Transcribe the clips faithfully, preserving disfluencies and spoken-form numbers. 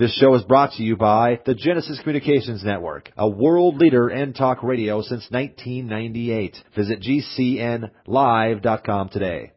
This show is brought to you by the Genesis Communications Network, a world leader in talk radio since nineteen ninety-eight. Visit G C N live dot com today.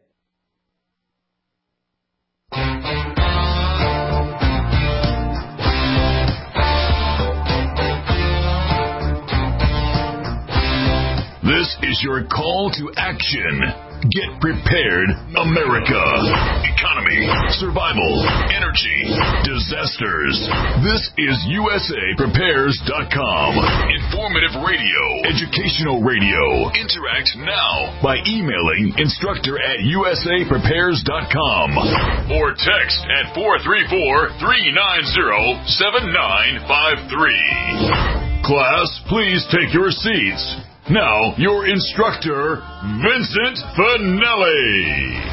This is your call to action. Get prepared, America. Economy, survival, energy, disasters. This is U S A Prepares dot com. Informative radio, educational radio. Interact now by emailing instructor at U S A Prepares dot com or text at four three four, three nine zero, seven nine five three. Class, please take your seats. Now, your instructor, Vincent Finelli.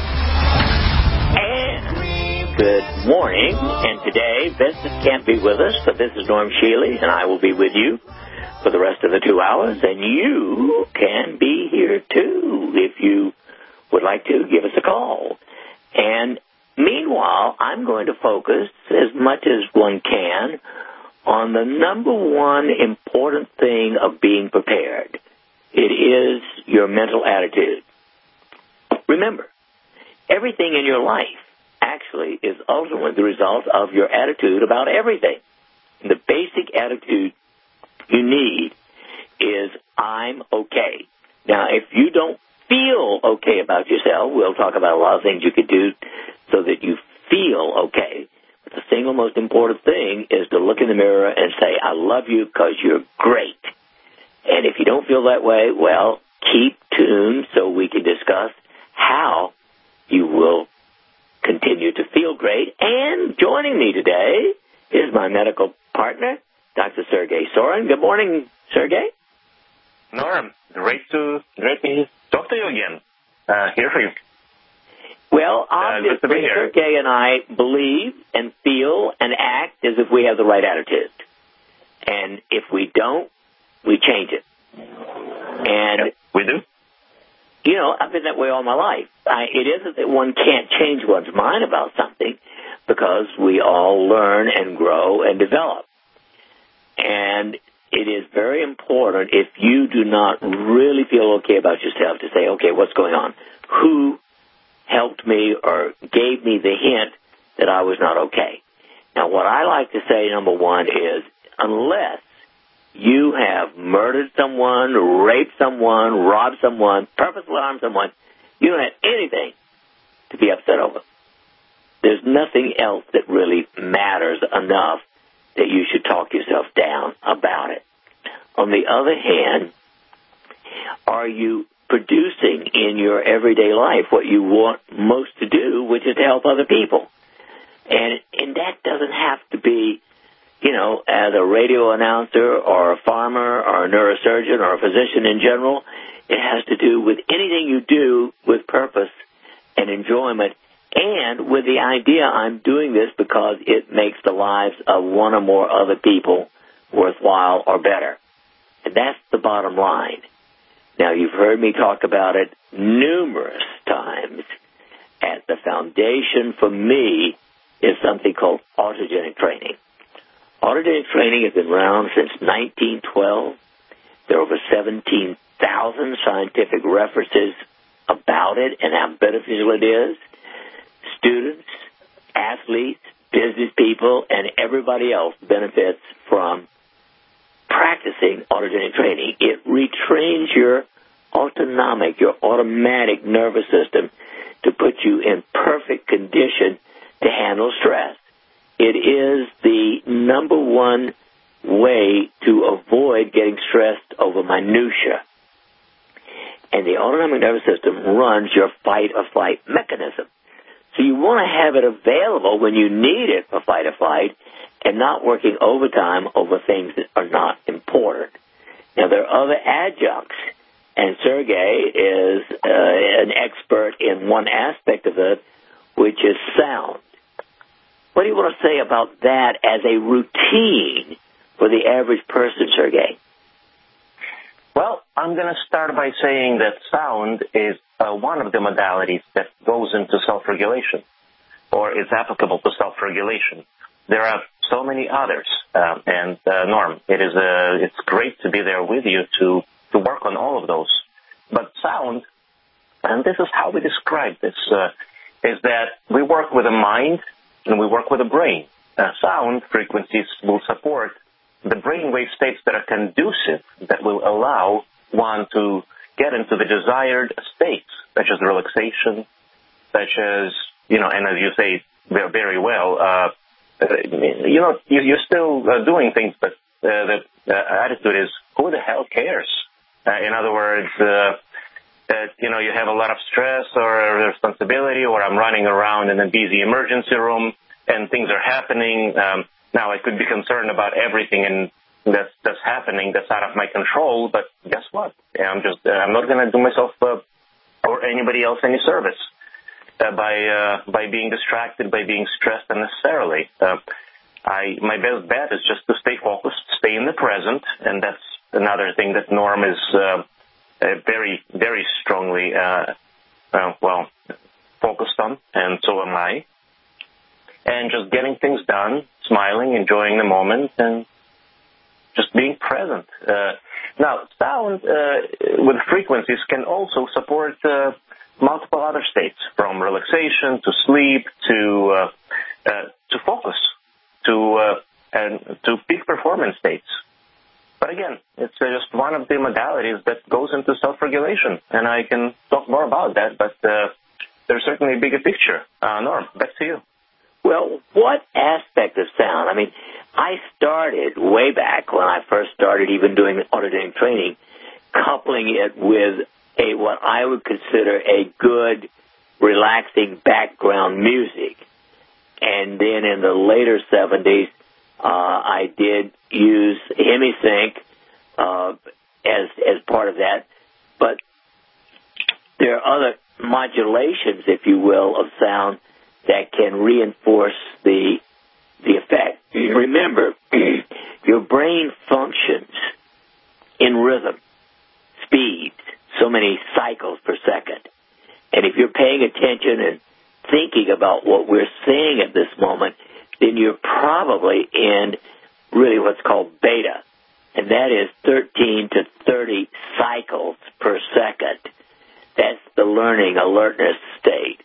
And good morning. And today, Vincent can't be with us, but this is Norm Shealy, and I will be with you for the rest of the two hours. And you can be here, too, if you would like to give us a call. And meanwhile, I'm going to focus as much as one can on the number one important thing of being prepared. It is your mental attitude. Remember, everything in your life actually is ultimately the result of your attitude about everything. And the basic attitude you need is, I'm okay. Now, if you don't feel okay about yourself, we'll talk about a lot of things you could do so that you feel okay. But the single most important thing is to look in the mirror and say, I love you because you're great. And if you don't feel that way, well, keep tuned so we can discuss how you will continue to feel great. And joining me today is my medical partner, Doctor Sergey Sorin. Good morning, Sergey. Norm, great to great to talk to you again. Uh, here for you. Well, obviously, uh, Sergey and I believe and feel and act as if we have the right attitude. And if we don't, we change it. And yep, we do. You know, I've been that way all my life. I, it isn't that one can't change one's mind about something, because we all learn and grow and develop. And it is very important, if you do not really feel okay about yourself, to say, okay, what's going on? Who helped me or gave me the hint that I was not okay? Now, what I like to say, number one, is unless you have murdered someone, raped someone, robbed someone, purposely harmed someone, you don't have anything to be upset over. There's nothing else that really matters enough that you should talk yourself down about it. On the other hand, are you producing in your everyday life what you want most to do, which is to help other people? And, and that doesn't have to be, you know, as a radio announcer or a farmer or a neurosurgeon or a physician in general. It has to do with anything you do with purpose and enjoyment, and with the idea, I'm doing this because it makes the lives of one or more other people worthwhile or better. And that's the bottom line. Now, you've heard me talk about it numerous times. At the foundation for me is something called autogenic training. Autogenic training has been around since nineteen twelve. There are over seventeen thousand scientific references about it and how beneficial it is. Students, athletes, business people, and everybody else benefits from practicing autogenic training. It retrains your autonomic, your automatic nervous system to put you in perfect condition to handle stress. It is the number one way to avoid getting stressed over minutia. And the autonomic nervous system runs your fight-or-flight mechanism. So you want to have it available when you need it for fight or flight, and not working overtime over things that are not important. Now, there are other adjuncts, and Sergey is uh, an expert in one aspect of it, which is sound. What do you want to say about that as a routine for the average person, Sergey? Well, I'm going to start by saying that sound is uh, one of the modalities that goes into self-regulation, or is applicable to self-regulation. there are so many others. Uh, and uh, Norm, it is uh, it's great to be there with you to, to work on all of those. But sound, and this is how we describe this, uh, is that we work with a mind and we work with a brain. Uh, sound frequencies will support the brainwave states that are conducive, that will allow one to get into the desired states, such as relaxation, such as, you know, and as you say very, very well, uh, you know, you're still uh, doing things, but uh, the uh, attitude is, who the hell cares? Uh, in other words, uh, that, you know, you have a lot of stress or responsibility, or I'm running around in a busy emergency room and things are happening. Um, now, I could be concerned about everything and that's, that's happening that's out of my control, but guess what? I'm just, uh, I'm not going to do myself uh, or anybody else any service uh, by uh, by being distracted, by being stressed unnecessarily. Uh, I, my best bet is just to stay focused, stay in the present, and that's another thing that Norm is uh, uh, very, very strongly, uh, uh, well, focused on, and so am I. And just getting things done, smiling, enjoying the moment, and just being present. Uh, now, sound uh, with frequencies can also support uh, multiple other states, from relaxation to sleep to uh, uh, to focus to uh, and to peak performance states. But again, it's uh, just one of the modalities that goes into self-regulation, and I can talk more about that. But uh, there's certainly a bigger picture. Uh, Norm, back to you. Well, what aspect of sound? I mean, I started way back when I first started even doing auditing training, coupling it with a what I would consider a good, relaxing background music. And then in the later seventies, uh, I did use HemiSync uh, as as part of that. But there are other modulations, if you will, of sound that can reinforce the the effect. Remember, your brain functions in rhythm, speed, so many cycles per second. And if you're paying attention and thinking about what we're saying at this moment, then you're probably in really what's called beta, and that is thirteen to thirty cycles per second. That's the learning alertness state.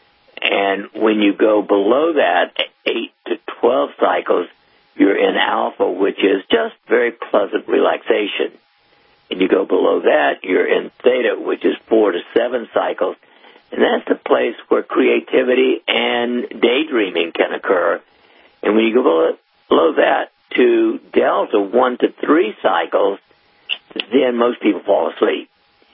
And when you go below that, eight to twelve cycles, you're in alpha, which is just very pleasant relaxation. And you go below that, you're in theta, which is four to seven cycles. And that's the place where creativity and daydreaming can occur. And when you go below, below that to delta, one to three cycles, then most people fall asleep.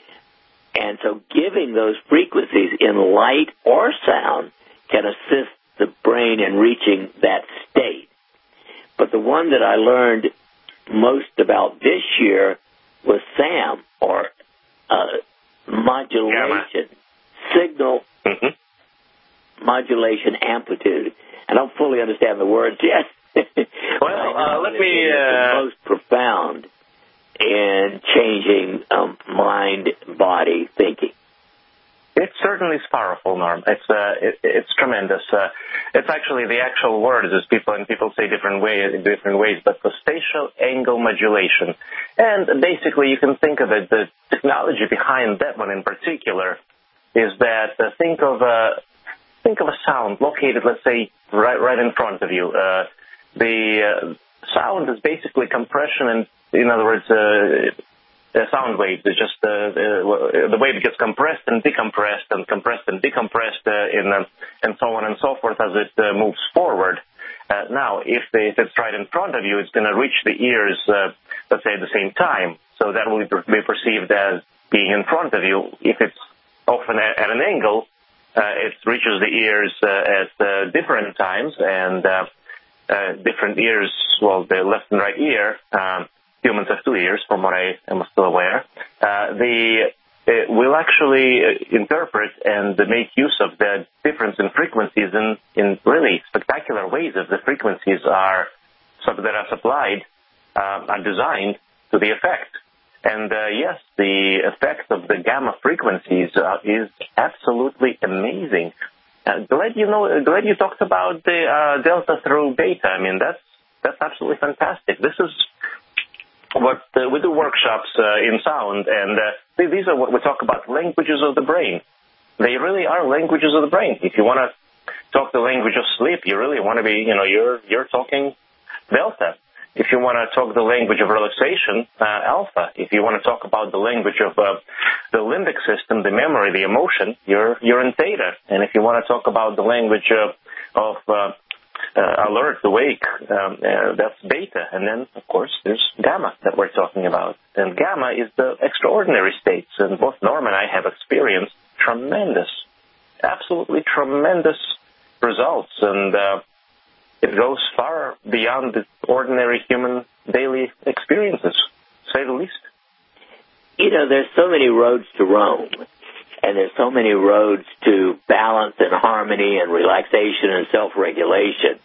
And so giving those frequencies in light or sound can assist the brain in reaching that state. But the one that I learned most about this year was SAM, or uh, modulation, signal mm-hmm. modulation amplitude. I don't fully understand the words yet. Well, uh, let me... Uh... the most profound in changing um, mind-body thinking. It certainly is powerful, Norm. It's uh, it, it's tremendous. Uh, it's actually the actual words, as people and people say different ways, different ways. But the spatial angle modulation, and basically you can think of it. The technology behind that one in particular is that uh, think of a think of a sound located, let's say, right right in front of you. Uh, the uh, sound is basically compression and, in other words, uh, the sound waves. It's just uh, uh, the wave gets compressed and decompressed and compressed and decompressed uh, in, uh, and so on and so forth as it uh, moves forward. Uh, now, if, they, if it's right in front of you, it's going to reach the ears, uh, let's say, at the same time. So that will be perceived as being in front of you. If it's often at, at an angle, uh, it reaches the ears uh, at uh, different times, and uh, uh, different ears, well, the left and right ear, um, humans have two ears, from what I am still aware. Uh, the uh, will actually interpret and make use of the difference in frequencies in, in really spectacular ways, as the frequencies are that are supplied uh, are designed to the effect. And uh, yes, the effect of the gamma frequencies uh, is absolutely amazing. Uh, glad you know. Glad you talked about the uh, delta through beta. I mean, that's that's absolutely fantastic. This is what uh, we do workshops uh, in sound, and uh, these are what we talk about, languages of the brain. They really are languages of the brain. If you want to talk the language of sleep, you really want to be, you know, you're you're talking delta. If you want to talk the language of relaxation, uh, alpha. If you want to talk about the language of uh, the limbic system, the memory, the emotion, you're you're in theta. And if you want to talk about the language uh, of uh, uh, alert, awake, um, uh, that's beta. And then, of course, there's gamma that we're talking about. And gamma is the extraordinary states. And both Norm and I have experienced tremendous, absolutely tremendous results. And uh, it goes far beyond the ordinary human daily experiences, to say the least. You know, there's so many roads to Rome, and there's so many roads to balance and harmony and relaxation and self-regulation.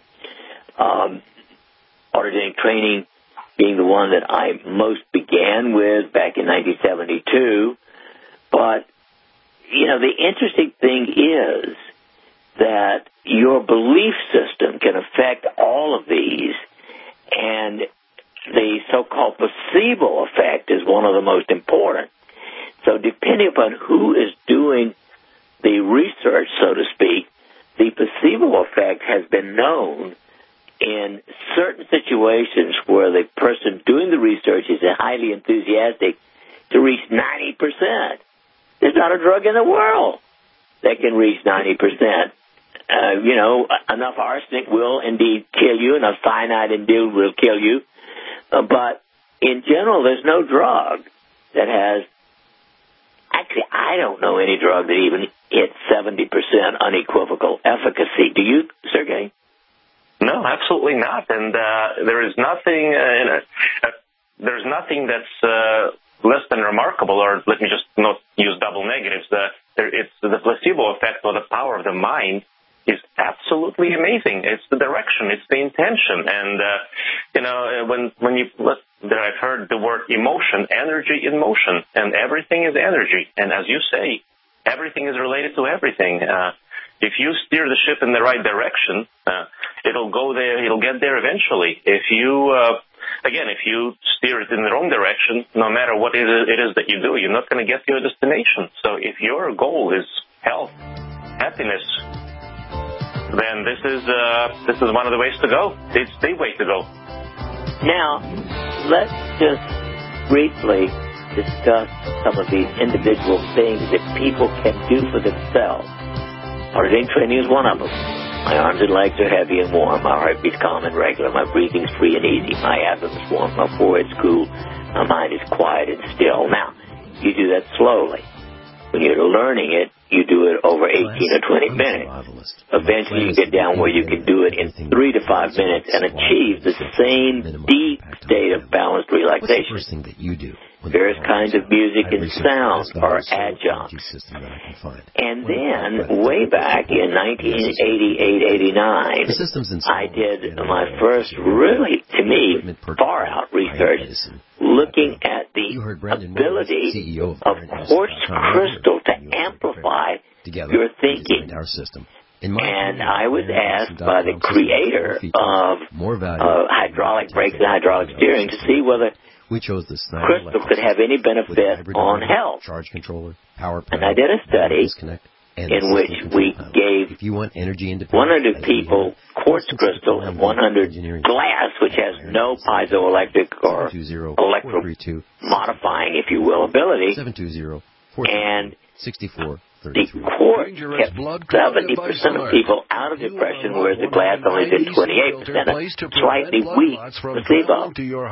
Um, autogenic training being the one that I most began with back in nineteen seventy-two. But, you know, the interesting thing is that your belief system can affect all of these, and the so-called placebo effect is one of the most important. So depending upon who is doing the research, so to speak, the placebo effect has been known in certain situations where the person doing the research is highly enthusiastic to reach ninety percent. There's not a drug in the world that can reach ninety percent. Uh, you know, enough arsenic will indeed kill you, enough cyanide indeed will kill you. Uh, but in general, there's no drug that has, actually, I don't know any drug that even hits seventy percent unequivocal efficacy. Do you, Sergey? No, absolutely not. And uh, there is nothing, uh, in a, uh, there's nothing that's uh, less than remarkable, or let me just not use double negatives. Uh, there, it's the placebo effect or the power of the mind is absolutely amazing. It's the direction, it's the intention. And, uh, you know, when when you, I've heard the word emotion, energy in motion, and everything is energy. And as you say, everything is related to everything. Uh, if you steer the ship in the right direction, uh, it'll go there, it'll get there eventually. If you, uh, again, if you steer it in the wrong direction, no matter what it is, it is that you do, you're not going to get to your destination. So if your goal is health, happiness, then this is uh, this is one of the ways to go. It's the way to go. Now, let's just briefly discuss some of these individual things that people can do for themselves. Autogenic training is one of them. My arms and legs are heavy and warm. My heartbeat's calm and regular. My breathing's free and easy. My abdomen's warm. My forehead's cool. My mind is quiet and still. Now, you do that slowly. When you're learning it, you do it over eighteen or twenty minutes. Eventually you get down where you can do it in three to five minutes and achieve the same deep state of balanced relaxation. What's the first thing that you do? Various kinds of music and sound are adjuncts. And then, way back in nineteen eighty-eight eighty-nine, I did my first really, to me, far-out research looking at the ability of quartz crystal to amplify your thinking. And I was asked by the creator of uh, hydraulic brakes and hydraulic steering to see whether we chose the crystal could have any benefit on health. Charge controller, power and I did a study in which we gave if you want energy one hundred people quartz crystal and one hundred glass, which has no piezoelectric or electro modifying, if you will, ability. And the quartz kept seventy percent of people out of depression, whereas the glass only did twenty-eight percent, a slightly weak placebo.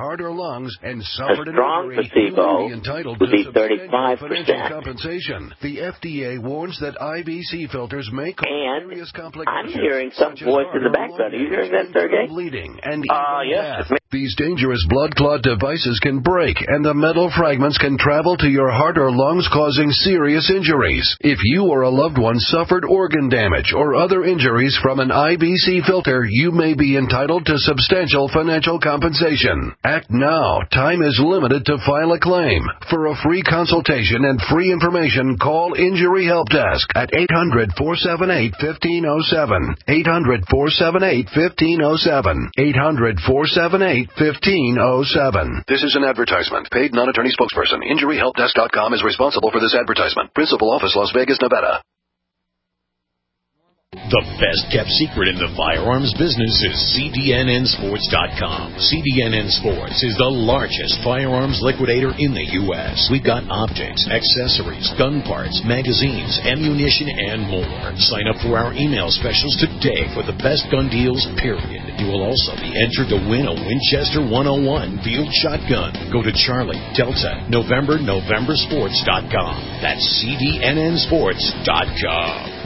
A strong placebo would be thirty-five percent. The F D A warns that I V C filters may cause serious And complications. I'm hearing some voice in the background. Are you hearing that, Sergey? Bleeding and uh, yes. These dangerous blood clot devices can break, and the metal fragments can travel to your heart or lungs, causing serious injuries. If you or a loved one suffered organ damage or other injuries from an I B C filter, you may be entitled to substantial financial compensation. Act now. Time is limited to file a claim. For a free consultation and free information, call Injury Help Desk at eight hundred, four seven eight, one five zero seven. eight hundred, four seven eight, one five zero seven. eight hundred, four seven eight, one five zero seven. This is an advertisement. Paid non-attorney spokesperson. Injury Help Desk dot com is responsible for this advertisement. Principal office, Las Vegas, Nevada. The best-kept secret in the firearms business is C D N N Sports dot com. C D N N Sports is the largest firearms liquidator in the U S We've got optics, accessories, gun parts, magazines, ammunition, and more. Sign up for our email specials today for the best gun deals, period. You will also be entered to win a Winchester one oh one field shotgun. Go to Charlie, Delta, November, November Sports dot com. That's C D N N Sports dot com.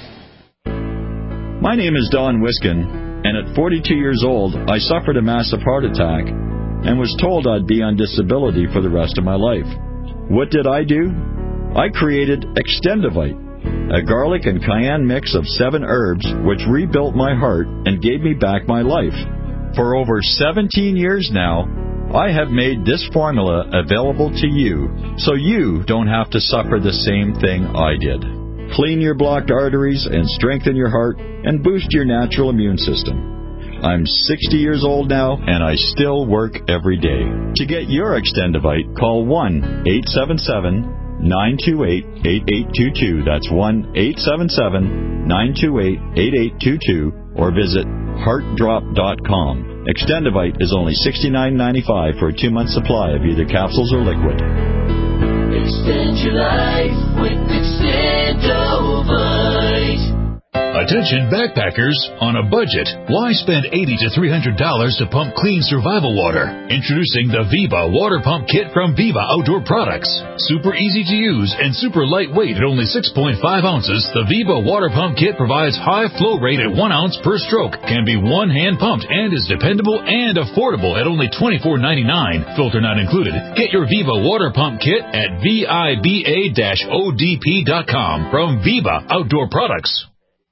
My name is Don Wiskin, and at forty-two years old, I suffered a massive heart attack and was told I'd be on disability for the rest of my life. What did I do? I created Extendivite, a garlic and cayenne mix of seven herbs which rebuilt my heart and gave me back my life. For over seventeen years now, I have made this formula available to you so you don't have to suffer the same thing I did. Clean your blocked arteries and strengthen your heart and boost your natural immune system. I'm sixty years old now, and I still work every day. To get your Extendivite, call one eight seven seven, nine two eight, eight eight two two. That's one eight seven seven, nine two eight, eight eight two two, or visit heart drop dot com. Extendivite is only sixty-nine ninety-five for a two-month supply of either capsules or liquid. Extend your life with Extendivite. Attention backpackers on a budget. Why spend eighty to three hundred dollars to pump clean survival water? Introducing the Viva Water Pump Kit from Viva Outdoor Products. Super easy to use and super lightweight at only six point five ounces, the Viva Water Pump Kit provides high flow rate at one ounce per stroke, can be one hand pumped, and is dependable and affordable at only twenty-four ninety-nine. Filter not included. Get your Viva Water Pump Kit at viba dash O D P dot com from Viva Outdoor Products.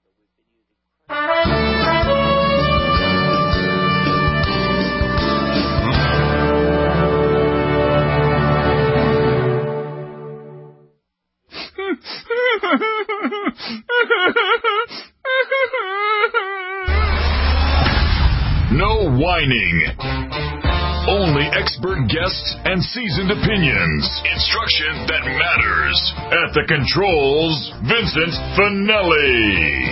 No whining. Only expert guests and seasoned opinions. Instruction that matters. At the controls, Vincent Finelli.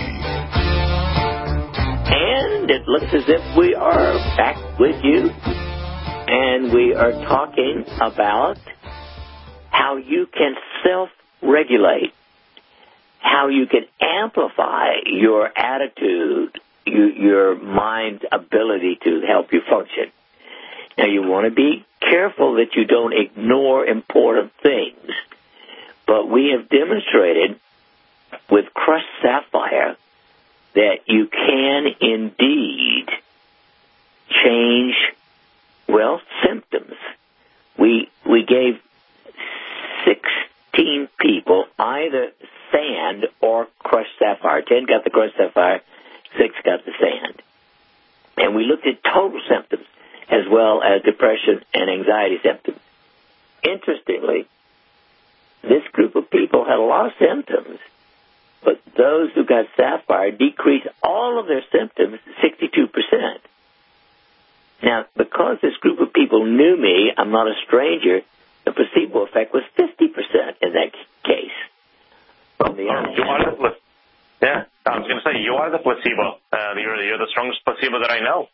And it looks as if we are back with you. And we are talking about how you can self-regulate, how you can amplify your attitude, you, your mind's ability to help you function. Now, you want to be careful that you don't ignore important things. But we have demonstrated with crushed sapphire that you can indeed change, well, symptoms. We we gave sixteen people either sand or crushed sapphire. Ten got the crushed sapphire, six got the sand. And we looked at total symptoms as well as depression and anxiety symptoms. Interestingly, this group of people had a lot of symptoms, but those who got sapphire decreased all of their symptoms sixty-two percent. Now, because this group of people knew me, I'm not a stranger, the placebo effect was fifty percent in that case. On the other you are the pla- yeah, I was going to say, you are the placebo. Uh, you're, you're the strongest placebo that I know.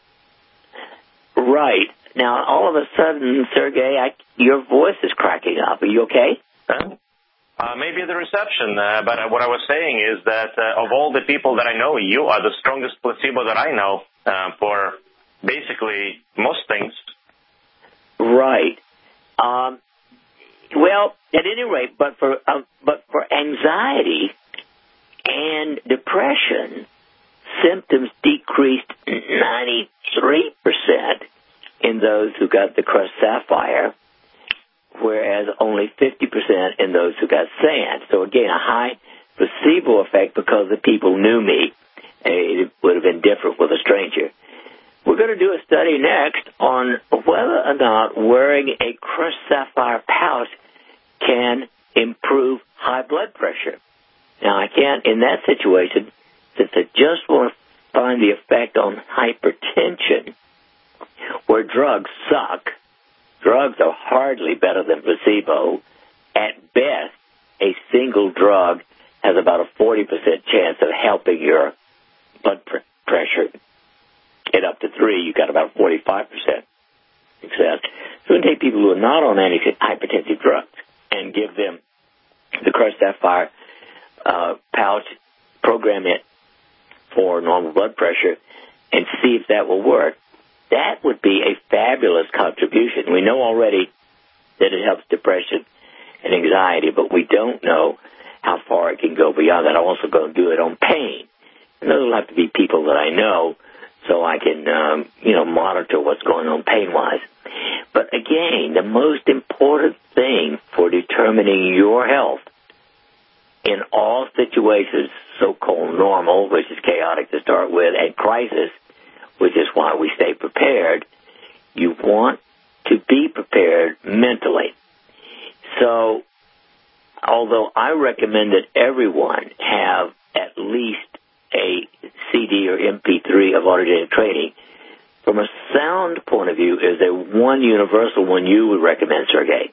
Right. Now, all of a sudden, Sergey, I, your voice is cracking up. Are you okay? Huh? Uh, maybe the reception, uh, but uh, what I was saying is that uh, of all the people that I know, you are the strongest placebo that I know uh, for basically most things. Right. Um, well, at any rate, but for uh, but for anxiety and depression, symptoms decreased ninety-three percent those who got the crushed sapphire, whereas only fifty percent in those who got sand. So again, a high placebo effect because the people knew me. It would have been different with a stranger. We're going to do a study next on whether or not wearing a crushed sapphire pouch can improve high blood pressure. Now, I can't, in that situation, since I just want to find the effect on hypertension, where drugs suck. Drugs are hardly better than placebo. At best, a single drug has about a forty percent chance of helping your blood pr- pressure. Get up to three, you got about forty-five percent success. So we can take people who are not on antihypertensive drugs and give them the crushed sapphire uh, pouch, program it for normal blood pressure, and see if that will work. That would be a fabulous contribution. We know already that it helps depression and anxiety, but we don't know how far it can go beyond that. I'm also going to do it on pain. And those will have to be people that I know so I can, um, you know, monitor what's going on pain-wise. But again, the most important thing for determining your health in all situations, so-called normal, which is chaotic to start with, and crisis, which is why we stay prepared, you want to be prepared mentally. So, although I recommend that everyone have at least a C D or M P three of autogenic training, from a sound point of view, is there one universal one you would recommend, Sergey?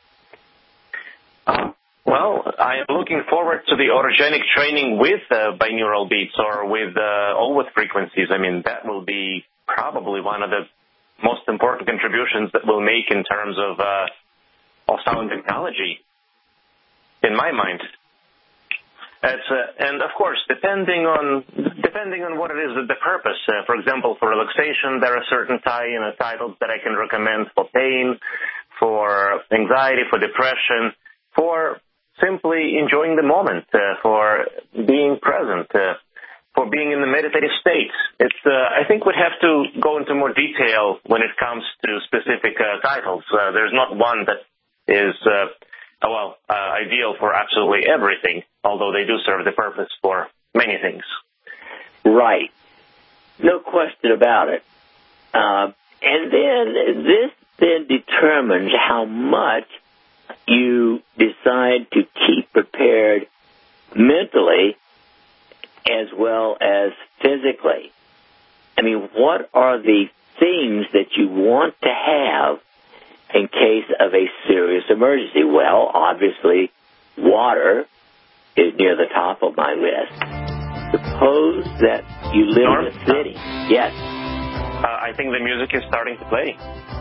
Uh, well, I am looking forward to the autogenic training with uh, binaural beats or with uh, all with frequencies. I mean, that will be probably one of the most important contributions that we'll make in terms of, uh, of sound technology, in my mind. It's, uh, and of course, depending on depending on what it is, the purpose. Uh, for example, for relaxation, there are certain tie you know, titles that I can recommend for pain, for anxiety, for depression, for simply enjoying the moment, uh, for being present, uh, for being in the meditative state. It's uh, I think we'd have to go into more detail when it comes to specific uh, titles. Uh, there's not one that is uh, well uh, ideal for absolutely everything, although they do serve the purpose for many things. Right. No question about it. Uh, and then this then determines how much you decide to keep prepared mentally as well as physically. I mean, what are the things that you want to have in case of a serious emergency? Well, obviously, water is near the top of my list. Suppose that you live Norm? in a city. Yes. Uh, I think the music is starting to play.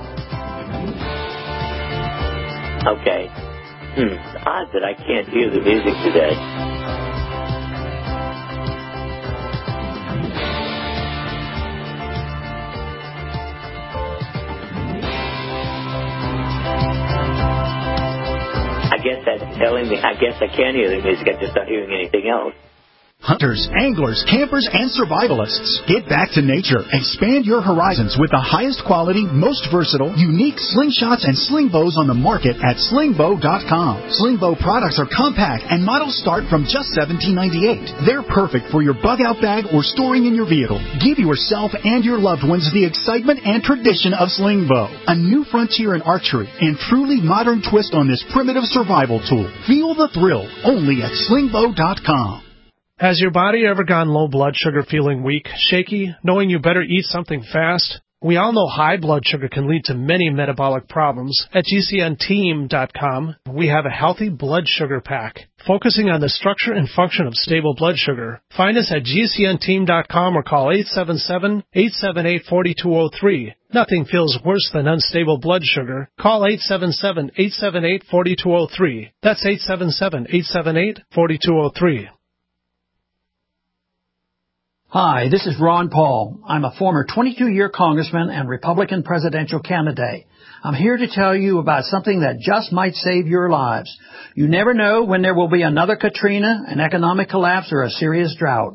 Okay. Hmm. It's odd that I can't hear the music today. I guess that's telling me, I guess I can hear the music, I'm just not hearing anything else. Hunters, anglers, campers, and survivalists. Get back to nature. Expand your horizons with the highest quality, most versatile, unique slingshots and sling bows on the market at sling bow dot com. Sling bow products are compact and models start from just seventeen ninety-eight. They're perfect for your bug-out bag or storing in your vehicle. Give yourself and your loved ones the excitement and tradition of sling bow. A new frontier in archery and truly modern twist on this primitive survival tool. Feel the thrill only at sling bow dot com. Has your body ever gone low blood sugar, feeling weak, shaky, knowing you better eat something fast? We all know high blood sugar can lead to many metabolic problems. At G C N team dot com, we have a healthy blood sugar pack, focusing on the structure and function of stable blood sugar. Find us at G C N team dot com or call eight seven seven, eight seven eight, four two zero three. Nothing feels worse than unstable blood sugar. Call eight seven seven, eight seven eight, four two zero three. That's eight seven seven, eight seven eight, four two zero three. Hi, this is Ron Paul. I'm a former twenty-two-year congressman and Republican presidential candidate. I'm here to tell you about something that just might save your lives. You never know when there will be another Katrina, an economic collapse, or a serious drought.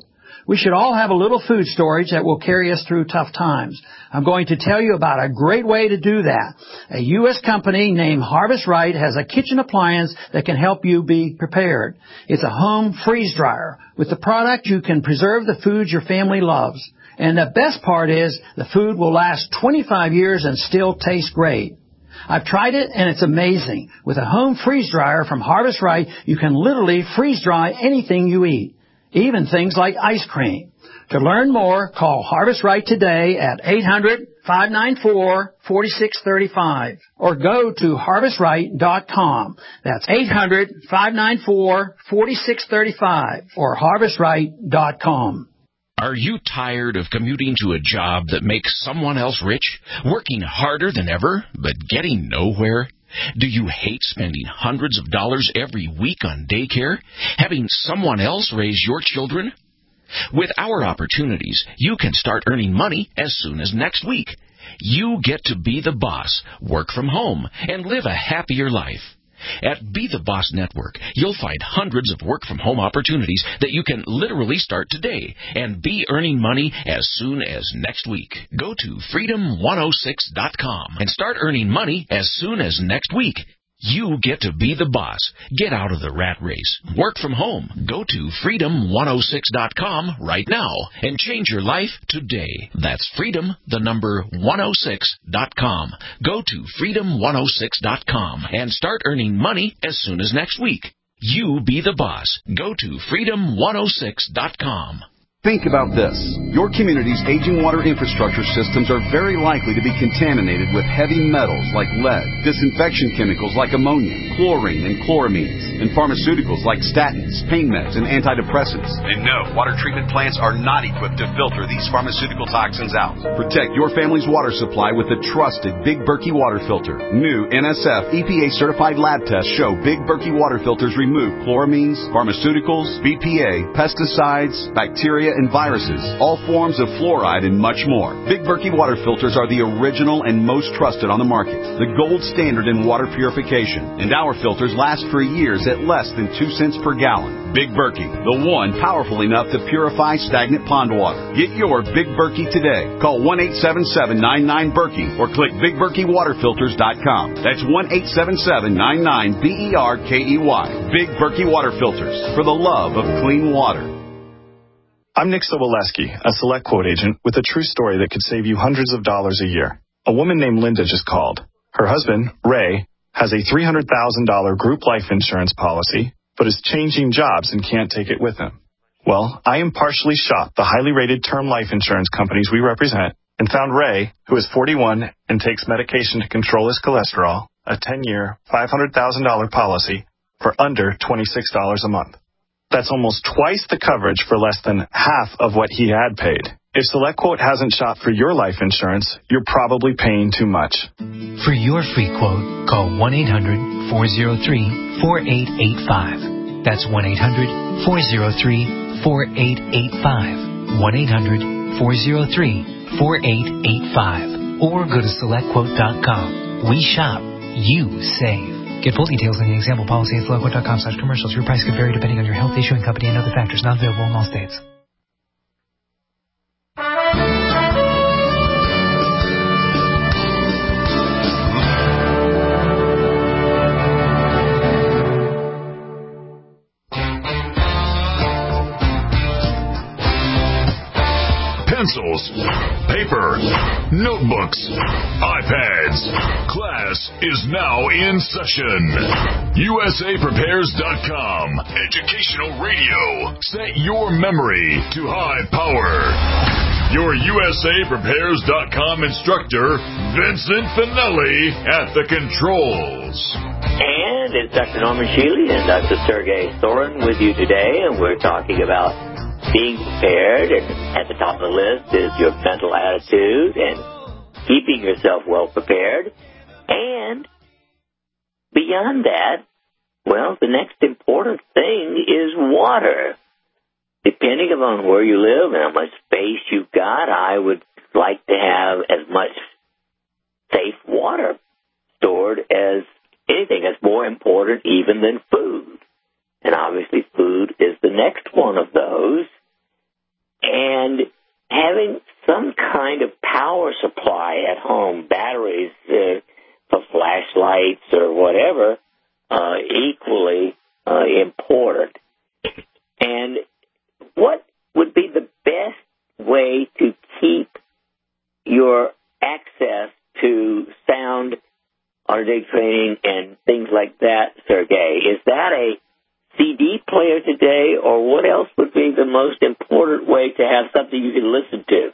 We should all have a little food storage that will carry us through tough times. I'm going to tell you about a great way to do that. A U S company named Harvest Right has a kitchen appliance that can help you be prepared. It's a home freeze dryer. With the product, you can preserve the foods your family loves. And the best part is the food will last twenty-five years and still taste great. I've tried it, and it's amazing. With a home freeze dryer from Harvest Right, you can literally freeze dry anything you eat, even things like ice cream. To learn more, call Harvest Right today at eight hundred, five nine four, four six three five or go to harvest right dot com. That's eight hundred, five nine four, four six three five or harvest right dot com. Are you tired of commuting to a job that makes someone else rich, working harder than ever, but getting nowhere? Do you hate spending hundreds of dollars every week on daycare, having someone else raise your children? With our opportunities, you can start earning money as soon as next week. You get to be the boss, work from home, and live a happier life. At Be the Boss Network, you'll find hundreds of work-from-home opportunities that you can literally start today and be earning money as soon as next week. Go to freedom one oh six dot com and start earning money as soon as next week. You get to be the boss. Get out of the rat race. Work from home. Go to freedom one oh six dot com right now and change your life today. That's freedom, the number one oh six dot com. Go to freedom one oh six dot com and start earning money as soon as next week. You be the boss. Go to freedom one oh six dot com. Think about this. Your community's aging water infrastructure systems are very likely to be contaminated with heavy metals like lead, disinfection chemicals like ammonia, chlorine and chloramines, and pharmaceuticals like statins, pain meds, and antidepressants. And no, water treatment plants are not equipped to filter these pharmaceutical toxins out. Protect your family's water supply with the trusted Big Berkey water filter. New N S F E P A-certified lab tests show Big Berkey water filters remove chloramines, pharmaceuticals, B P A, pesticides, bacteria, and viruses, all forms of fluoride, and much more. Big Berkey water filters are the original and most trusted on the market, the gold standard in water purification, and our filters last for years at less than two cents per gallon. Big Berkey, the one powerful enough to purify stagnant pond water. Get your Big Berkey today. Call one eight seven seven, nine nine, Berkey or click big berkey water filters dot com. That's one eight seven seven, nine nine, B E R K E Y. Big Berkey water filters, for the love of clean water. I'm Nick Soboleski, a Select Quote agent with a true story that could save you hundreds of dollars a year. A woman named Linda just called. Her husband, Ray, has a three hundred thousand dollars group life insurance policy, but is changing jobs and can't take it with him. Well, I impartially shopped the highly rated term life insurance companies we represent and found Ray, who is forty-one and takes medication to control his cholesterol, a ten-year, five hundred thousand dollars policy for under twenty-six dollars a month. That's almost twice the coverage for less than half of what he had paid. If SelectQuote hasn't shopped for your life insurance, you're probably paying too much. For your free quote, call one eight hundred, four oh three, four eight eight five. That's one eight hundred, four oh three, four eight eight five. one eight hundred, four oh three, four eight eight five. Or go to select quote dot com. We shop. You save. Get full details in the example policy at select quote dot com slash commercials. Your price could vary depending on your health, issuing company, and other factors. Not available in all states. Pencils, paper, notebooks, iPads. Class is now in session. U S A Prepares dot com. Educational radio. Set your memory to high power. Your U S A Prepares dot com instructor, Vincent Finelli, at the controls. And it's Doctor Norman Shealy and Doctor Sergey Sorin with you today, and we're talking about being prepared, and at the top of the list is your mental attitude and keeping yourself well prepared. And beyond that, well, the next important thing is water. Depending upon where you live and how much space you've got, I would like to have as much safe water stored as anything. That's more important even than food. And obviously food is the next one of those. And having some kind of power supply at home, batteries uh, for flashlights or whatever, uh, equally uh, important. And what would be the best way to keep your access to sound, automatic training, and things like that, Sergey? Is that a C D player today, or what else would be the most important way to have something you can listen to?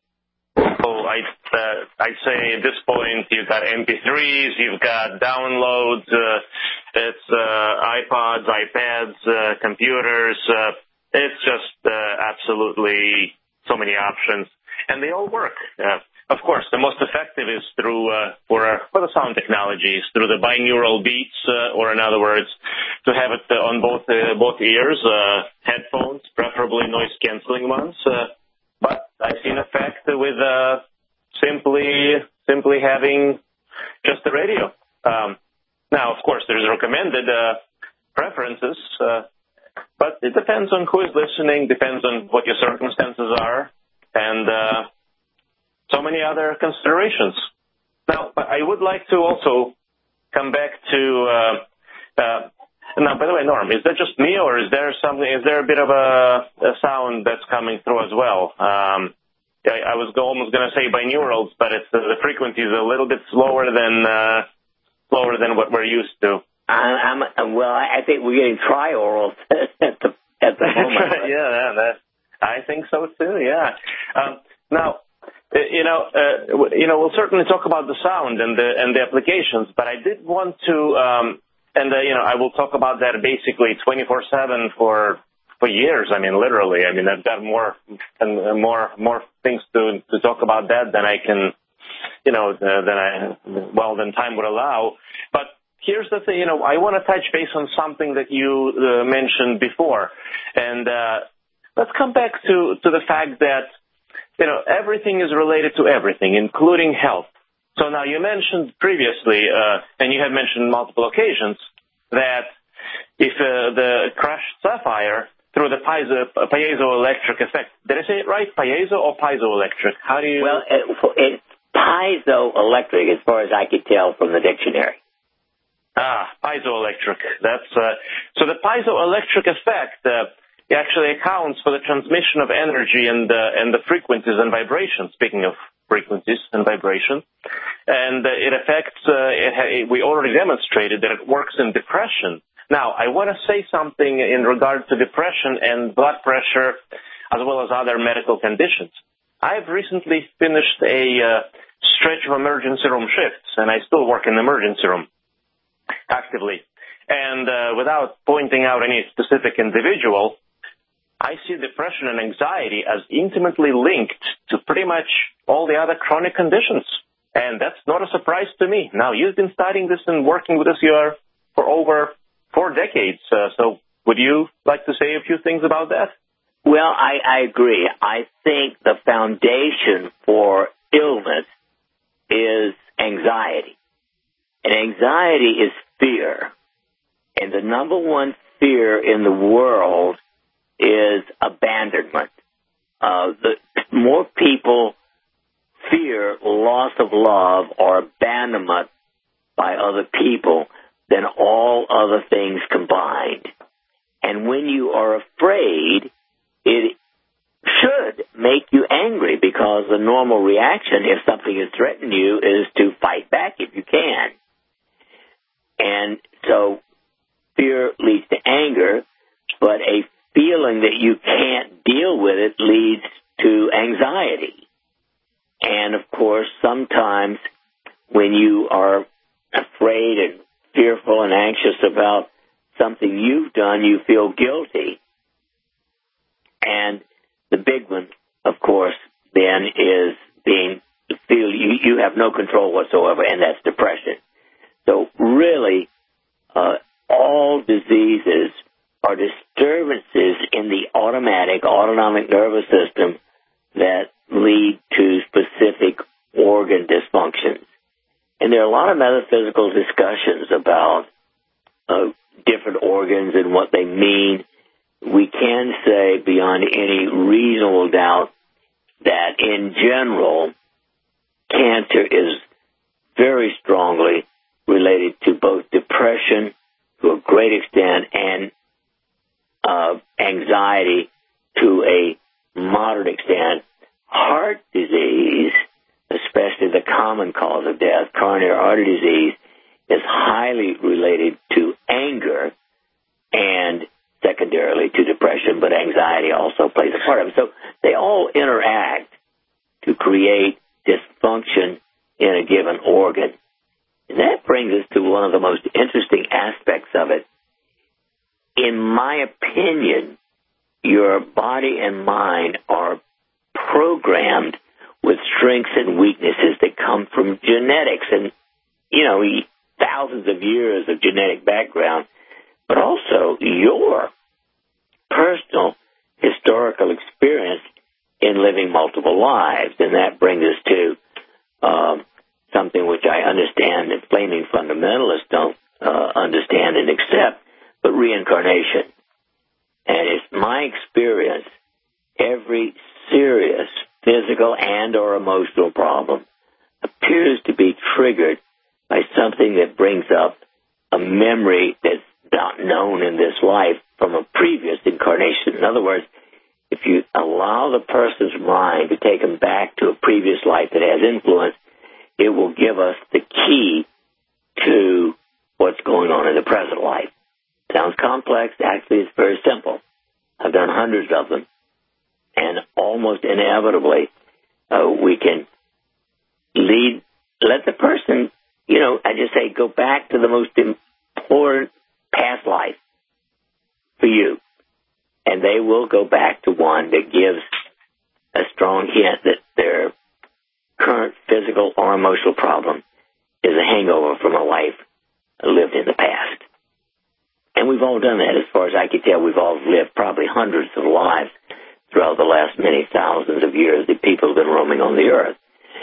Well, I, uh, I'd say at this point you've got M P threes, you've got downloads, uh, it's uh, iPods, iPads, uh, computers. Uh, it's just uh, absolutely so many options, and they all work. Uh, Of course, the most effective is through, uh, for, uh, for the sound technologies, through the binaural beats, uh, or in other words, to have it uh, on both uh, both ears, uh, headphones, preferably noise-canceling ones. Uh, but I've seen effect with uh, simply simply having just the radio. Um, now, of course, there's recommended uh, preferences, uh, but it depends on who is listening, depends on what your circumstances are, and uh, so many other considerations. Now, I would like to also come back to, uh, uh, now, by the way, Norm, is that just me, or is there something, is there a bit of a, a sound that's coming through as well? Um, I, I was almost going to say binaurals, but it's, uh, the frequency is a little bit slower than, uh, slower than what we're used to. I'm, I'm, well, I think we're getting triaurals at the, at the moment. Yeah, that, I think so too, yeah. Um, now, You know, uh, you know, we'll certainly talk about the sound and the and the applications, but I did want to, um, and uh, you know, I will talk about that basically twenty-four seven for for years. I mean, literally. I mean, I've got more and more more things to to talk about that than I can, you know, uh, than I well than time would allow. But here's the thing, you know, I want to touch base on something that you uh, mentioned before, and uh, let's come back to to the fact that, you know, everything is related to everything, including health. So now you mentioned previously, uh, and you have mentioned multiple occasions, that if uh, the crushed sapphire through the piezo, piezoelectric effect, did I say it right? Piezo or piezoelectric? How do you? Well, it, it's piezoelectric, as far as I could tell from the dictionary. Ah, piezoelectric. That's uh, so the piezoelectric effect. Uh, It actually accounts for the transmission of energy and uh, and the frequencies and vibrations. Speaking of frequencies and vibration, and uh, it affects. Uh, it ha- we already demonstrated that it works in depression. Now, I want to say something in regard to depression and blood pressure, as well as other medical conditions. I've recently finished a uh, stretch of emergency room shifts, and I still work in the emergency room actively. And uh, without pointing out any specific individual, I see depression and anxiety as intimately linked to pretty much all the other chronic conditions. And that's not a surprise to me. Now, you've been studying this and working with us here for over four decades. Uh, so would you like to say a few things about that? Well, I, I agree. I think the foundation for illness is anxiety. And anxiety is fear. And the number one fear in the world is abandonment. Uh, the more people fear loss of love or abandonment by other people than all other things combined. And when you are afraid, it should make you angry, because the normal reaction, if something is threatening you, is to fight back if you can. And so fear leads to anger, but a feeling that you can't deal with it leads to anxiety. And, of course, sometimes when you are afraid and fearful and anxious about something you've done, you feel guilty. And the big one, of course, then is being feel you, you have no control whatsoever, and that's depression. So really, uh, all diseases are disturbances in the automatic, autonomic nervous system that lead to specific organ dysfunctions. And there are a lot of metaphysical discussions about uh, different organs and what they mean. we can say beyond any reasonable doubt that in general, cancer is very strongly related to both depression to a great extent and uh, anxiety to a moderate extent. Heart disease, especially the common cause of death, coronary artery disease, is highly related to anger and secondarily to depression, but anxiety also plays a part of it. So they all interact to create dysfunction in a given organ. And that brings us to one of the most interesting aspects of it. In my opinion, your body and mind are programmed with strengths and weaknesses that come from genetics and, you know, thousands of years of genetic background, but also your personal historical experience in living multiple lives. And that brings us to um, something which I understand that flaming fundamentalists don't uh, understand and accept, but reincarnation. And it's my experience, every serious physical and or emotional problem appears to be triggered by something that brings up a memory that's not known in this life from a previous incarnation. In other words, if you allow the person's mind to take them back to a previous life that has influence, it will give us the key to what's going on in the present life. Sounds complex. Actually, it's very simple. I've done hundreds of them. And almost inevitably, uh, we can lead, let the person, you know, I just say, go back to the most important past life for you. And they will go back to one that gives a strong hint that their current physical or emotional problem is a hangover from a life lived in the past. And we've all done that. As far as I can tell, we've all lived probably hundreds of lives throughout the last many thousands of years that people have been roaming on the earth.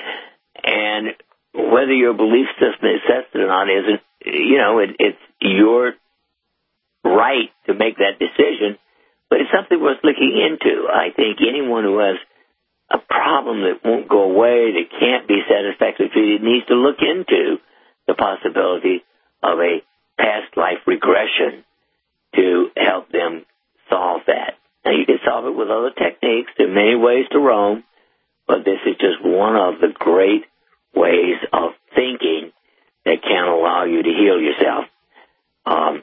And whether your belief system is tested or not isn't, you know, it, it's your right to make that decision, but it's something worth looking into. I think anyone who has a problem that won't go away, that can't be satisfactorily treated, needs to look into the possibility of a past life regression to help them solve that. Now, you can solve it with other techniques. There are many ways to roam, but this is just one of the great ways of thinking that can allow you to heal yourself. Um,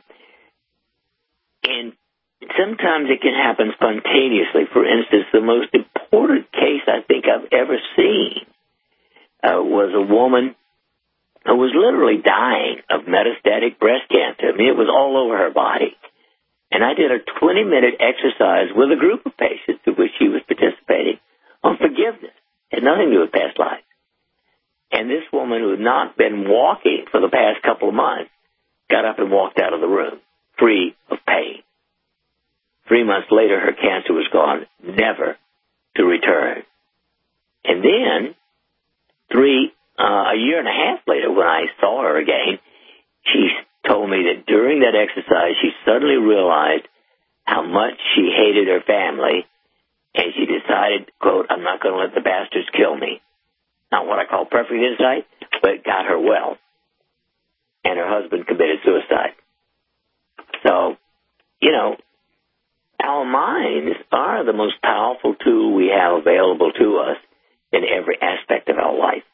and sometimes it can happen spontaneously. For instance, the most important case I think I've ever seen uh, was a woman who was literally dying of metastatic breast cancer. I mean, it was all over her body. And I did a twenty-minute exercise with a group of patients to which she was participating on forgiveness. It had nothing to do with past life. And this woman who had not been walking for the past couple of months got up and walked out of the room, free of pain. Three months later, her cancer was gone, never to return. And then, three, uh, a year and a half later, when I saw her again, she told me that during that exercise, she suddenly realized how much she hated her family, and she decided, quote, I'm not going to let the bastards kill me. Not what I call perfect insight, but it got her well. And her husband committed suicide. So, you know, our minds are the most powerful tool we have available to us in every aspect of our life.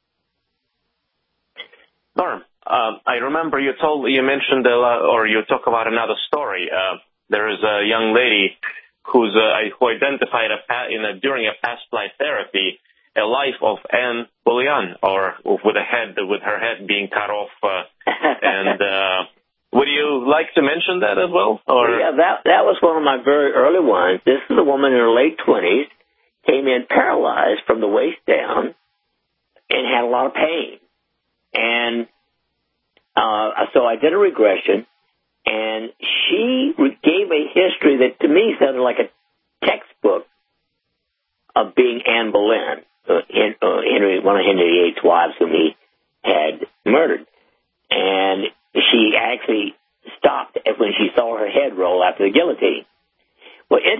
Norm, uh, I remember you told, you mentioned, a lot, or you talk about another story. Uh, there is a young lady who's uh, who identified a, in a, during a past life therapy a life of Anne Boleyn, or with a head, with her head being cut off. Uh, and uh, would you like to mention that as well? Or yeah, that that was one of my very early ones. This is a woman in her late twenties, came in paralyzed from the waist down, and had a lot of pain. And uh, so I did a regression, and she gave a history that to me sounded like a textbook of being Anne Boleyn, uh, Henry, one of Henry the Eighth's wives whom he had murdered. And she actually stopped when she saw her head roll after the guillotine.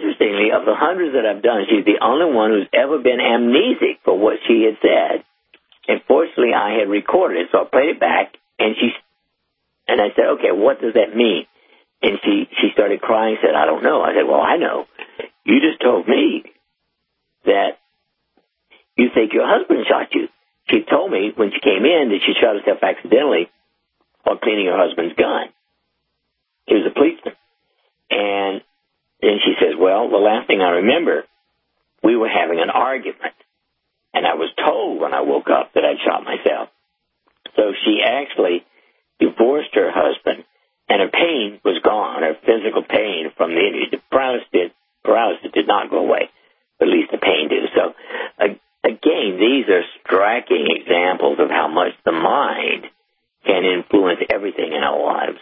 interestingly, of the hundreds that I've done, she's the only one who's ever been amnesic for what she had said. And fortunately, I had recorded it, so I played it back, and she, and I said, okay, what does that mean? And she, she started crying and said, I don't know. I said, well, I know. You just told me that you think your husband shot you. She told me when she came in that she shot herself accidentally while cleaning her husband's gun. He was a policeman. And then she says, well, the last thing I remember, we were having an argument. And I was told when I woke up that I'd shot myself. So she actually divorced her husband, and her pain was gone, her physical pain from the injury. The paralysis did, paralysis did not go away, but at least the pain did. So, uh, again, these are striking examples of how much the mind can influence everything in our lives.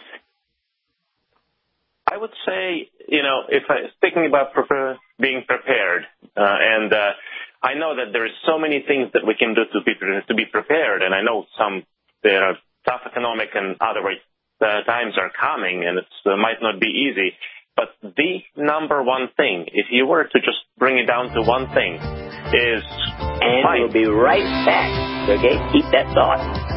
I would say, you know, if I speaking about prefer, being prepared, uh, and uh, I know that there is so many things that we can do to be to be prepared, and I know some there are tough economic and other uh, times are coming, and it uh, might not be easy. But the number one thing, if you were to just bring it down to one thing, is and fight. We'll be right back. Okay, keep that thought.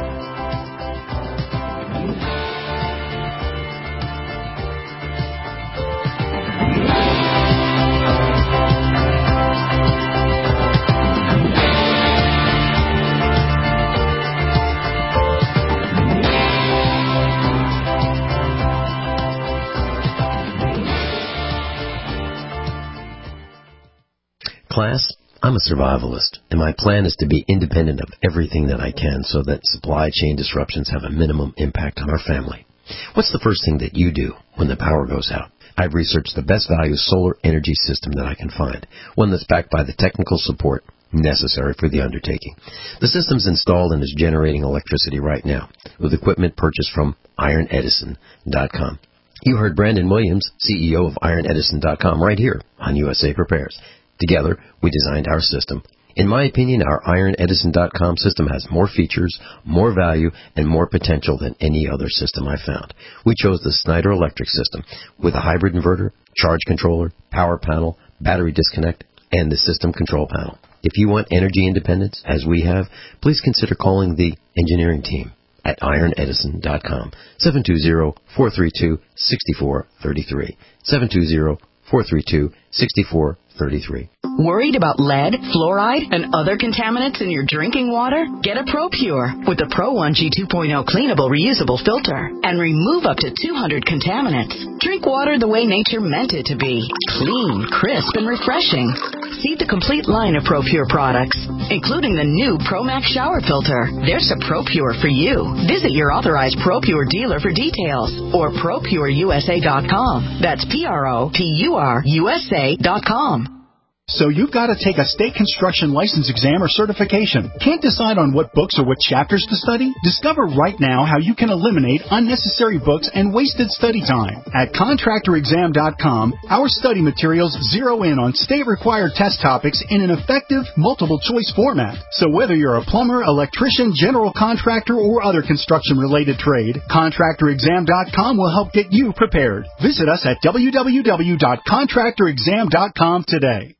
Class, I'm a survivalist, and my plan is to be independent of everything that I can so that supply chain disruptions have a minimum impact on our family. What's the first thing that you do when the power goes out? I've researched the best value solar energy system that I can find, one that's backed by the technical support necessary for the undertaking. The system's installed and is generating electricity right now with equipment purchased from Iron Edison dot com. You heard Brandon Williams, C E O of Iron Edison dot com, right here on U S A Prepares. Together, we designed our system. In my opinion, our Iron Edison dot com system has more features, more value, and more potential than any other system I've found. We chose the Snyder Electric system with a hybrid inverter, charge controller, power panel, battery disconnect, and the system control panel. If you want energy independence, as we have, please consider calling the engineering team at Iron Edison dot com, seven two zero, four three two, six four three three, seven two zero, four three two, six four three three. Worried about lead, fluoride, and other contaminants in your drinking water? Get a ProPure with the Pro one G two point oh cleanable reusable filter and remove up to two hundred contaminants. Drink water the way nature meant it to be. Clean, crisp, and refreshing. See the complete line of ProPure products, including the new ProMax shower filter. There's a ProPure for you. Visit your authorized ProPure dealer for details or Pro Pure U S A dot com. That's P R O P U R U S A dot com. So you've got to take a state construction license exam or certification. Can't decide on what books or what chapters to study? Discover right now how you can eliminate unnecessary books and wasted study time. At contractor exam dot com, our study materials zero in on state-required test topics in an effective, multiple-choice format. So whether you're a plumber, electrician, general contractor, or other construction-related trade, contractor exam dot com will help get you prepared. Visit us at w w w dot contractor exam dot com today.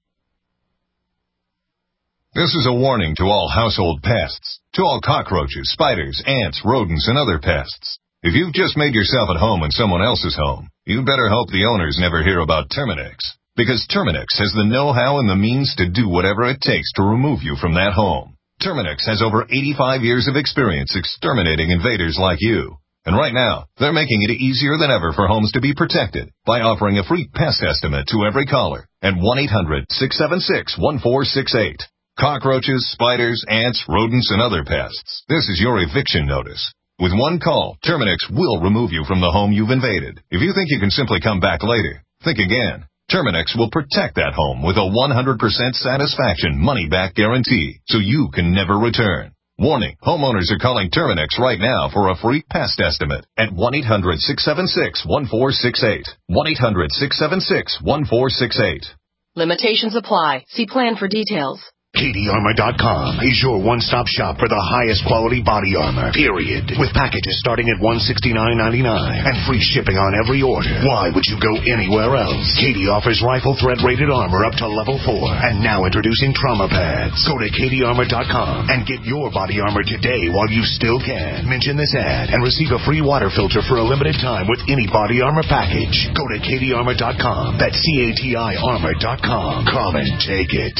This is a warning to all household pests, to all cockroaches, spiders, ants, rodents, and other pests. If you've just made yourself at home in someone else's home, you better hope the owners never hear about Terminix, because Terminix has the know-how and the means to do whatever it takes to remove you from that home. Terminix has over eighty-five years of experience exterminating invaders like you. And right now, they're making it easier than ever for homes to be protected by offering a free pest estimate to every caller at one eight hundred, six seven six, one four six eight. Cockroaches, spiders, ants, rodents, and other pests. This is your eviction notice. With one call, Terminix will remove you from the home you've invaded. If you think you can simply come back later, think again. Terminix will protect that home with a one hundred percent satisfaction money-back guarantee, so you can never return. Warning, homeowners are calling Terminix right now for a free pest estimate at one eight hundred, six seven six, one four six eight. one eight hundred, six seven six, one four six eight. Limitations apply. See plan for details. K D Armor dot com is your one-stop shop for the highest quality body armor, period. With packages starting at one hundred sixty-nine ninety-nine and free shipping on every order. Why would you go anywhere else? K D offers rifle threat-rated armor up to level four. And now introducing trauma pads. Go to K D Armor dot com and get your body armor today while you still can. Mention this ad and receive a free water filter for a limited time with any body armor package. Go to K D Armor dot com. That's C A T I Armor dot com. Come and take it.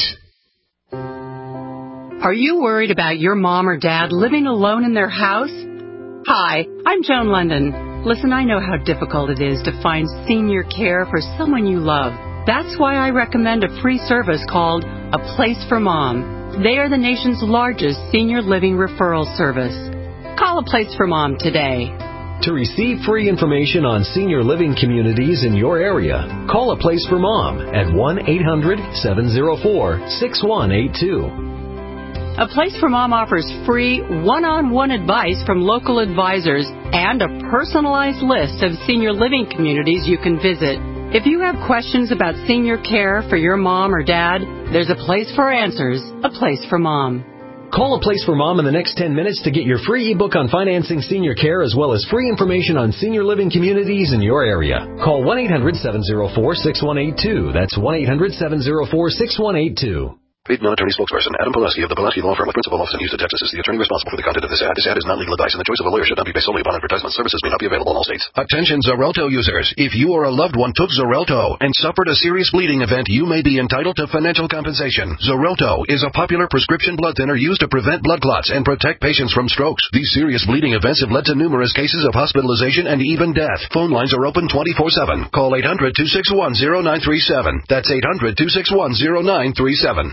Are you worried about your mom or dad living alone in their house? Hi, I'm Joan London. Listen, I know how difficult it is to find senior care for someone you love. That's why I recommend a free service called A Place for Mom. They are the nation's largest senior living referral service. Call A Place for Mom today. To receive free information on senior living communities in your area, call A Place for Mom at one eight hundred seven oh four six one eight two. A Place for Mom offers free one-on-one advice from local advisors and a personalized list of senior living communities you can visit. If you have questions about senior care for your mom or dad, there's a place for answers, A Place for Mom. Call A Place for Mom in the next ten minutes to get your free ebook on financing senior care as well as free information on senior living communities in your area. Call one eight hundred seven oh four six one eight two. That's one eight hundred seven oh four six one eight two. Paid non-attorney spokesperson Adam Pileski of the Pileski Law Firm with principal office in Houston, Texas is the attorney responsible for the content of this ad. This ad is not legal advice, and the choice of a lawyer should not be based solely upon advertisement. Services may not be available in all states. Attention Xarelto users. If you or a loved one took Xarelto and suffered a serious bleeding event, you may be entitled to financial compensation. Xarelto is a popular prescription blood thinner used to prevent blood clots and protect patients from strokes. These serious bleeding events have led to numerous cases of hospitalization and even death. Phone lines are open twenty-four seven. Call eight hundred two six one oh nine three seven. That's eight hundred two six one oh nine three seven.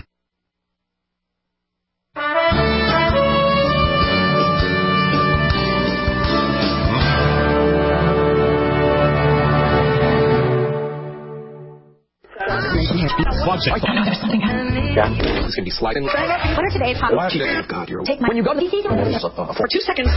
One second. There's something happening. Yeah. This is going to be sliding. What are today's hot topics? Oh, God, you're... Take my... When you go to... For two seconds.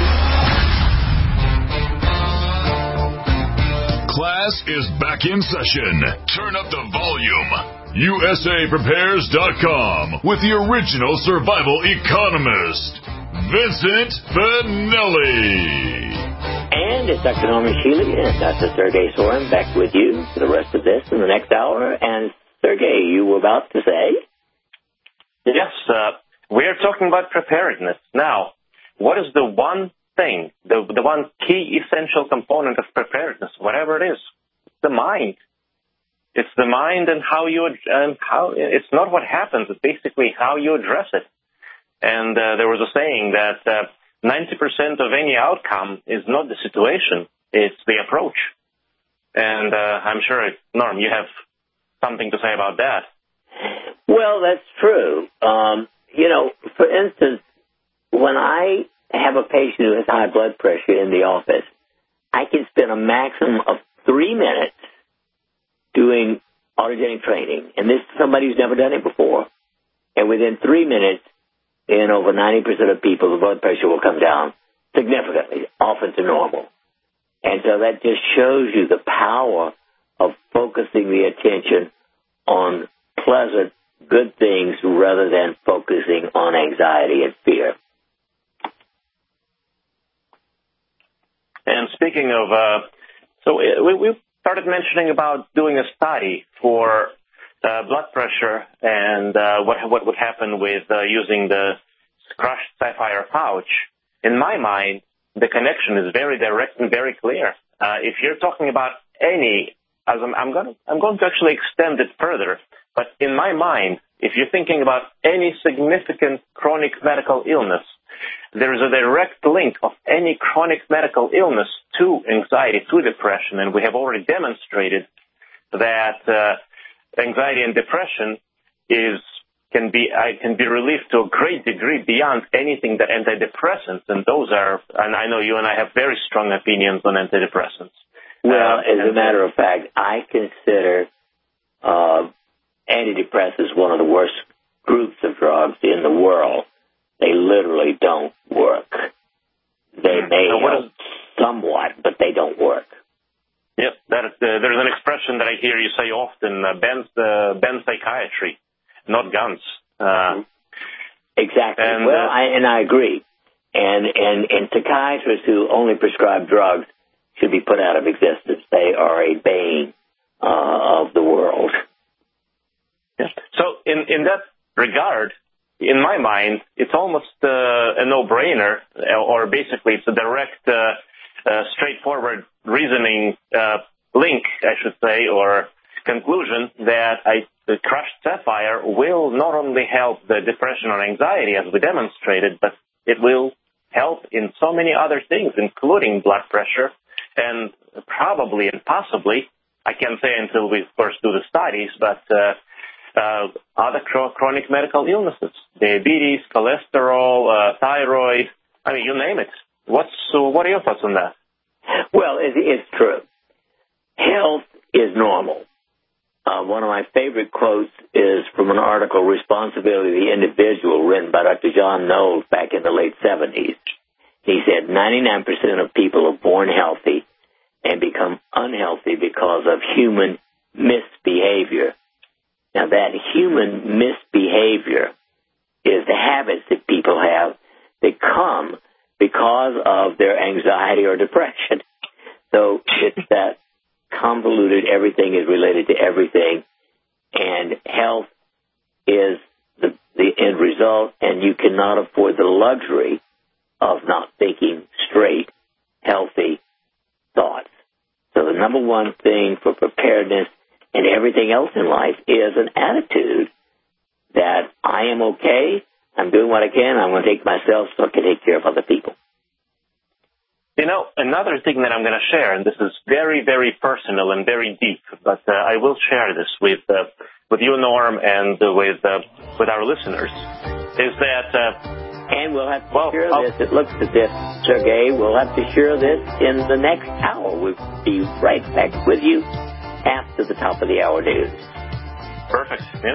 Class is back in session. Turn up the volume. U S A Prepares dot com with the original survival economist, Vincent Finelli. And it's Doctor Norman Shealy and Doctor Sergey Sorin back with you for the rest of this in the next hour. And Sergey, you were about to say? Yes, uh, we are talking about preparedness. Now, what is the one thing, the, the one key essential component of preparedness, whatever it is? It's the mind. It's the mind and how you, and how, it's not what happens, it's basically how you address it. And uh, there was a saying that uh, ninety percent of any outcome is not the situation, it's the approach. And uh, I'm sure, Norm, you have something to say about that. Well, that's true. Um, you know, for instance, when I have a patient who has high blood pressure in the office, I can spend a maximum of three minutes doing autogenic training. And this is somebody who's never done it before. And within three minutes, in over ninety percent of people, the blood pressure will come down significantly, often to normal. And so that just shows you the power of focusing the attention on pleasant, good things rather than focusing on anxiety and fear. And speaking of, uh, so we, we started mentioning about doing a study for uh, blood pressure and uh, what what would happen with uh, using the crushed sapphire pouch. In my mind, the connection is very direct and very clear. Uh, if you're talking about any, as I'm, I'm going I'm going to actually extend it further. But in my mind, if you're thinking about any significant chronic medical illness, there is a direct link of any chronic medical illness to anxiety, to depression, and we have already demonstrated that uh, anxiety and depression is can be uh, can be relieved to a great degree beyond anything that antidepressants, and those are, and I know you and I have very strong opinions on antidepressants. Well, uh, as a matter of fact, I consider uh, antidepressants one of the worst groups of drugs in the world. They literally don't work. They may help somewhat, but they don't work. Yep, that is, uh, there's an expression that I hear you say often, uh, bend, uh, bend psychiatry, not guns. Uh, exactly. And, well, uh, I, and I agree. And, and, and psychiatrists who only prescribe drugs should be put out of existence. They are a bane uh, of the world. Yeah. So in, in that regard, in my mind, it's almost uh, a no-brainer, or basically it's a direct, uh, uh, straightforward reasoning uh, link, I should say, or conclusion that I, the crushed sapphire will not only help the depression or anxiety, as we demonstrated, but it will help in so many other things, including blood pressure, and probably and possibly, I can't say until we, of course, do the studies, but uh, uh, other chronic medical illnesses, diabetes, cholesterol, uh, thyroid, I mean, you name it. What's, uh, what are your thoughts on that? Well, it, it's true. Health is normal. Uh, one of my favorite quotes is from an article, Responsibility of the Individual, written by Doctor John Knowles back in the late seventies. He said ninety-nine percent of people are born healthy and become unhealthy because of human misbehavior. Now, that human misbehavior is the habits that people have that come because of their anxiety or depression. So it's that convoluted, everything is related to everything, and health is the, the end result, and you cannot afford the luxury of not thinking straight, healthy thoughts. So the number one thing for preparedness and everything else in life is an attitude that I am okay, I'm doing what I can, I'm going to take myself so I can take care of other people. You know, another thing that I'm going to share, and this is very, very personal and very deep, but uh, I will share this with uh, with you, Norm, and uh, with uh, with our listeners, is that... Uh, and we'll have to well, share I'll, this. It looks as if, Sergei, we'll have to share this in the next hour. We'll be right back with you after the top of the hour news. Perfect, yeah.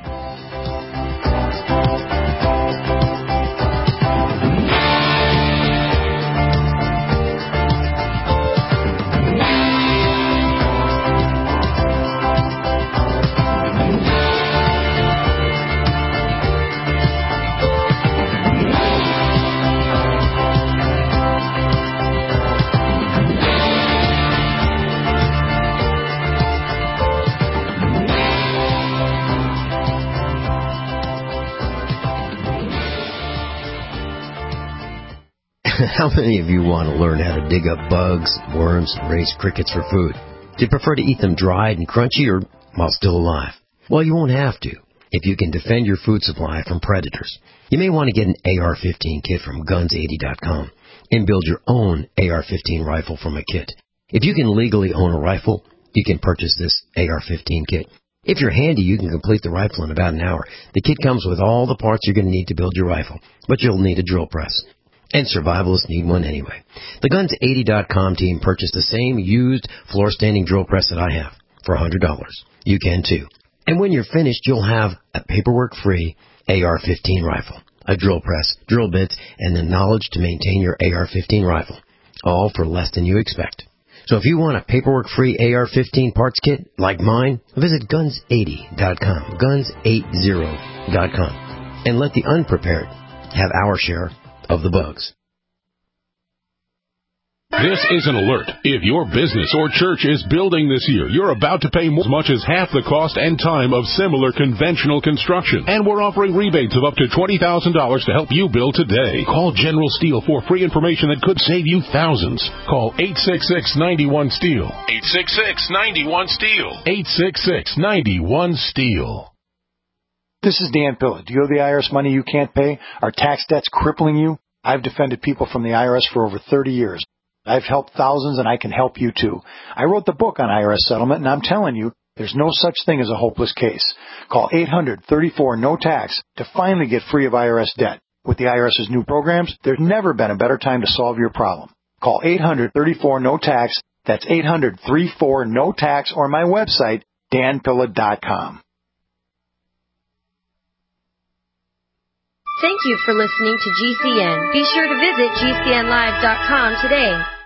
How many of you want to learn how to dig up bugs, worms, and raise crickets for food? Do you prefer to eat them dried and crunchy or while still alive? Well, you won't have to if you can defend your food supply from predators. You may want to get an A R fifteen kit from guns eighty dot com and build your own A R fifteen rifle from a kit. If you can legally own a rifle, you can purchase this A R fifteen kit. If you're handy, you can complete the rifle in about an hour. The kit comes with all the parts you're going to need to build your rifle, but you'll need a drill press. And survivalists need one anyway. The guns eighty dot com team purchased the same used floor-standing drill press that I have for one hundred dollars. You can too. And when you're finished, you'll have a paperwork-free A R fifteen rifle, a drill press, drill bits, and the knowledge to maintain your A R fifteen rifle, all for less than you expect. So if you want a paperwork-free A R fifteen parts kit like mine, visit guns eighty dot com, guns eighty dot com, and let the unprepared have our share of the bugs. This is an alert. If your business or church is building this year, you're about to pay as much as half the cost and time of similar conventional construction. And we're offering rebates of up to twenty thousand dollars to help you build today. Call General Steel for free information that could save you thousands. Call eight six six, nine one, STEEL. eight six six, nine one, STEEL. eight six six, nine one, STEEL. This is Dan Pilla. Do you owe the I R S money you can't pay? Are tax debts crippling you? I've defended people from the I R S for over thirty years. I've helped thousands, and I can help you too. I wrote the book on I R S settlement, and I'm telling you, there's no such thing as a hopeless case. Call eight hundred, thirty-four, no tax to finally get free of I R S debt. With the IRS's new programs, there's never been a better time to solve your problem. Call eight hundred, thirty-four, no tax. That's eight hundred, thirty-four, no tax, or my website, dan pilla dot com. Thank you for listening to G C N. Be sure to visit G C N live dot com today.